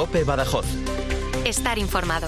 COPE Badajoz. Estar informado.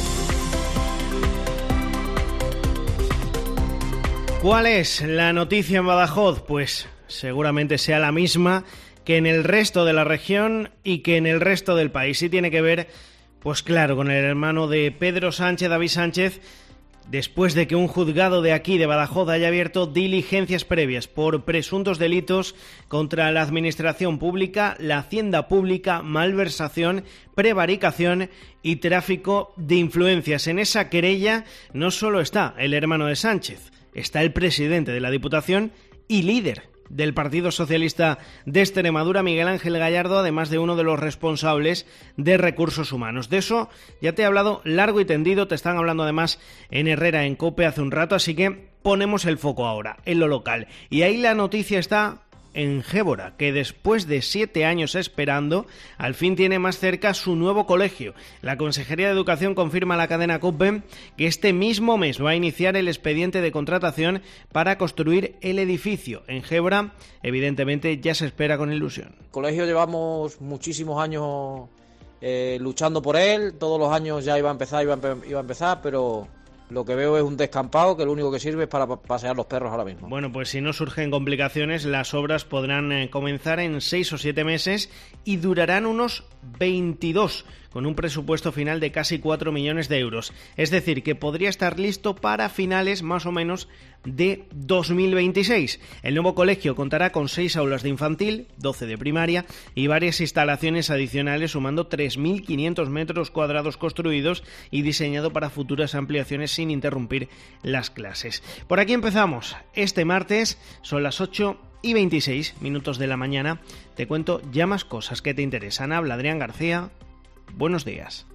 ¿Cuál es la noticia en Badajoz? Pues seguramente sea la misma que en el resto de la región y que en el resto del país. Y tiene que ver, pues claro, con el hermano de Pedro Sánchez, David Sánchez, después de que un juzgado de aquí, de Badajoz, haya abierto diligencias previas por presuntos delitos contra la administración pública, la hacienda pública, malversación, prevaricación y tráfico de influencias. En esa querella no solo está el hermano de Sánchez, está el presidente de la Diputación y líder del Partido Socialista de Extremadura, Miguel Ángel Gallardo, además de uno de los responsables de Recursos Humanos. De eso ya te he hablado largo y tendido, te están hablando además en Herrera, en COPE hace un rato, así que ponemos el foco ahora en lo local. Y ahí la noticia está en Gébora, que después de 7 años esperando, al fin tiene más cerca su nuevo colegio. La Consejería de Educación confirma a la cadena COPE que este mismo mes va a iniciar el expediente de contratación para construir el edificio. En Gébora, evidentemente, ya se espera con ilusión. El colegio llevamos muchísimos años luchando por él, todos los años ya iba a empezar, pero lo que veo es un descampado que lo único que sirve es para pasear los perros ahora mismo. Bueno, pues si no surgen complicaciones, las obras podrán comenzar en 6 o 7 meses y durarán unos 22, con un presupuesto final de casi 4 millones de euros. Es decir, que podría estar listo para finales más o menos de 2026. El nuevo colegio contará con 6 aulas de infantil, 12 de primaria y varias instalaciones adicionales, sumando 3.500 metros cuadrados construidos y diseñado para futuras ampliaciones sin interrumpir las clases. Por aquí empezamos. Este martes son las 8:26 de la mañana. Te cuento ya más cosas que te interesan. Habla Adrián García. Buenos días.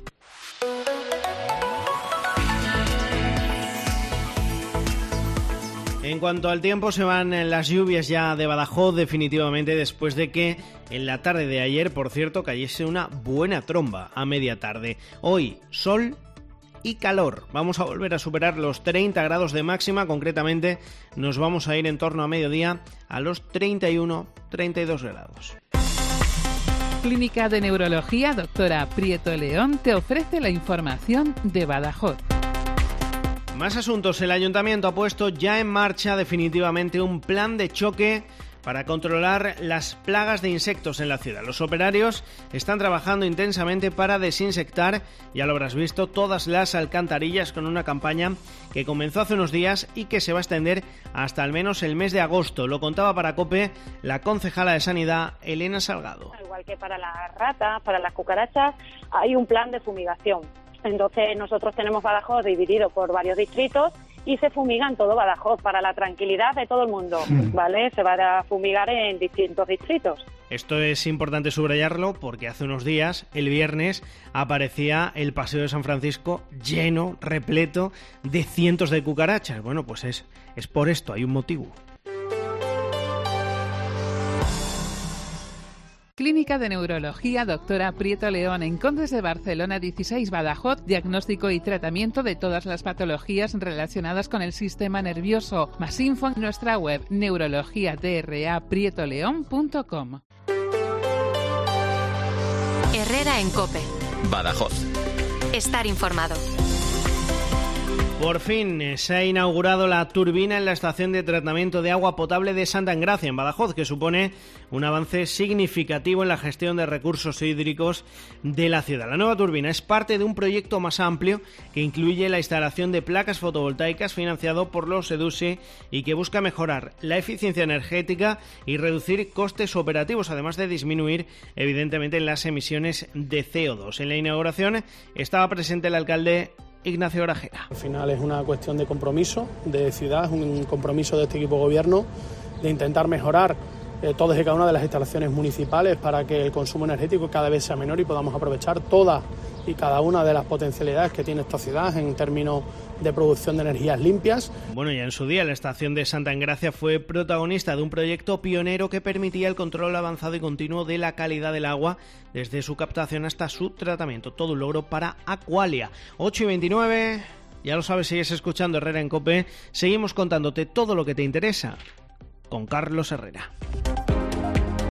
En cuanto al tiempo, se van las lluvias ya de Badajoz definitivamente, después de que en la tarde de ayer, por cierto, cayese una buena tromba a media tarde. Hoy, sol y calor. Vamos a volver a superar los 30 grados de máxima, concretamente nos vamos a ir en torno a mediodía a los 31-32 grados. Clínica de Neurología Doctora Prieto León te ofrece la información de Badajoz. Más asuntos. El Ayuntamiento ha puesto ya en marcha definitivamente un plan de choque para controlar las plagas de insectos en la ciudad. Los operarios están trabajando intensamente para desinsectar, ya lo habrás visto, todas las alcantarillas con una campaña que comenzó hace unos días y que se va a extender hasta al menos el mes de agosto. Lo contaba para COPE la concejala de Sanidad, Elena Salgado. Igual que para las ratas, para las cucarachas, hay un plan de fumigación. Entonces nosotros tenemos Badajoz dividido por varios distritos y se fumigan todo Badajoz para la tranquilidad de todo el mundo, ¿vale? Se va a fumigar en distintos distritos. Esto es importante subrayarlo porque hace unos días, el viernes, aparecía el Paseo de San Francisco lleno, repleto de cientos de cucarachas. Bueno, pues es por esto, hay un motivo. Clínica de Neurología Doctora Prieto León en Condes de Barcelona 16 Badajoz, diagnóstico y tratamiento de todas las patologías relacionadas con el sistema nervioso. Más info en nuestra web neurologiadraprietoleón.com. Herrera en COPE. Badajoz. Estar informado. Por fin se ha inaugurado la turbina en la estación de tratamiento de agua potable de Santa Engracia, en Badajoz, que supone un avance significativo en la gestión de recursos hídricos de la ciudad. La nueva turbina es parte de un proyecto más amplio que incluye la instalación de placas fotovoltaicas financiado por los EDUSI y que busca mejorar la eficiencia energética y reducir costes operativos, además de disminuir, evidentemente, las emisiones de CO2. En la inauguración estaba presente el alcalde Ignacio Grajera. Al final es una cuestión de compromiso de ciudad, es un compromiso de este equipo de gobierno de intentar mejorar todas y cada una de las instalaciones municipales para que el consumo energético cada vez sea menor y podamos aprovechar todas y cada una de las potencialidades que tiene esta ciudad en términos de producción de energías limpias. Bueno, ya en su día la estación de Santa Engracia fue protagonista de un proyecto pionero que permitía el control avanzado y continuo de la calidad del agua desde su captación hasta su tratamiento. Todo un logro para Aqualia. 8:29, ya lo sabes, sigues escuchando Herrera en COPE. Seguimos contándote todo lo que te interesa con Carlos Herrera.